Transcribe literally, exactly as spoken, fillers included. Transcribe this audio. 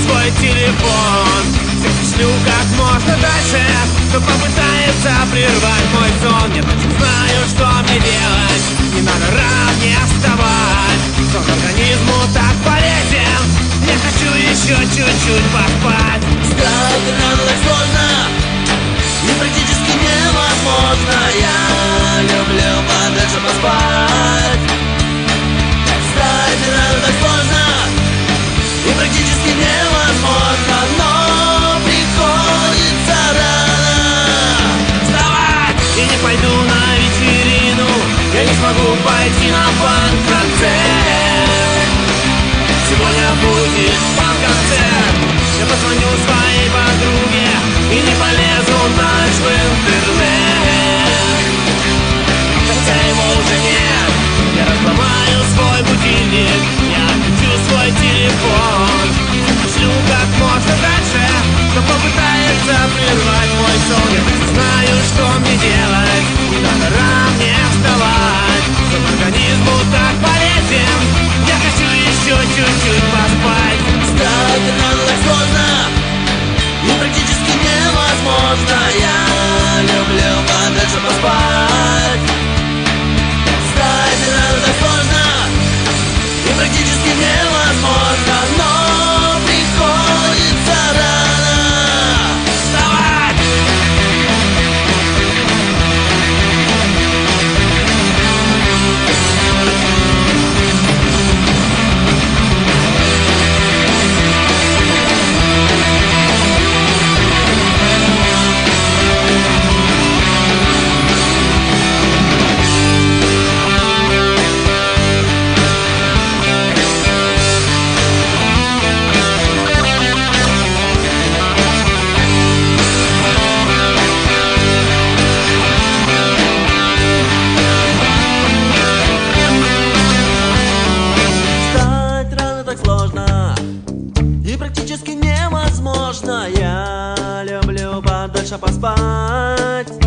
свой телефон. Всех пришлю как можно дальше, кто попытается прервать мой сон. Я точно знаю, что мне делать, не надо рад не вставать. Сон организму так полезен, я хочу еще чуть-чуть поспать. Встать рано так сложно и практически невозможно. Я люблю подальше поспать. Встать рано так сложно и практически невозможно, но приходится рано вставать. И не пойду на вечерину, я не смогу пойти на панк-концерт. Сегодня будет панк-концерт. Я позвоню своей подруге и не полезу ночь в интернет. Хотя его уже нет, я разломаю свой будильник, я включу свой телефон. Пошлю как можно дальше, кто попытается прервать мой сон. Я точно знаю, что мне делать, не надо рано мне вставать. Сон организму так полезен, я хочу еще чуть-чуть поспать. Встать рано так сложно и практически невозможно. Я люблю подальше поспать. Встать рано так сложно и практически невозможно, но приходится рано вставать. сложно и практически невозможно. Я люблю подольше поспать.